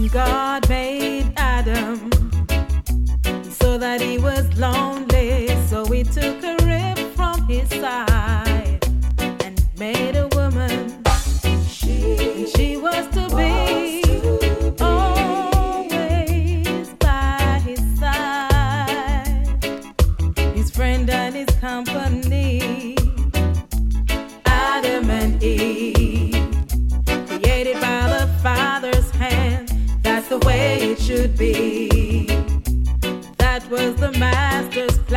God made Adam, he saw that he was lonely, so he took a rib from his side and made a woman. She was to be always by his side, his friend and his company. Adam and Eve, created by the Father's hand. That's the way it should be. That was the Master's